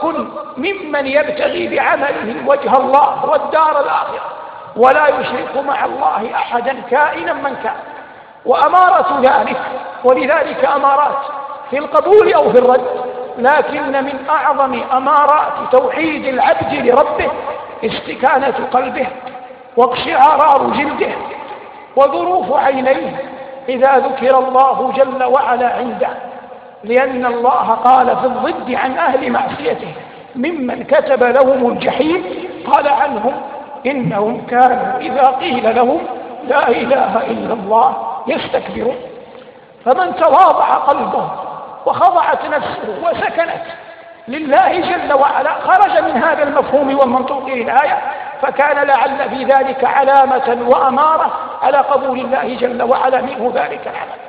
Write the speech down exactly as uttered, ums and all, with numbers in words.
وكن ممن يبتغي بعمله وجه الله والدار الآخرة ولا يشرك مع الله أحدا كائنا من كان. وأمارة ذلك، ولذلك أمارات في القبول أو في الرد، لكن من أعظم أمارات توحيد العبد لربه استكانة قلبه واقشعرار جلده وظروف عينيه إذا ذكر الله جل وعلا عنده، لأن الله قال في الضد عن أهل معصيته ممن كتب لهم الجحيم قال عنهم إنهم كانوا إذا قيل لهم لا إله إلا الله يستكبرون. فمن تواضع قلبه وخضعت نفسه وسكنت لله جل وعلا خرج من هذا المفهوم والمنطوق للآية، فكان لعل في ذلك علامة وأمارة على قبول الله جل وعلا منه ذلك العمل.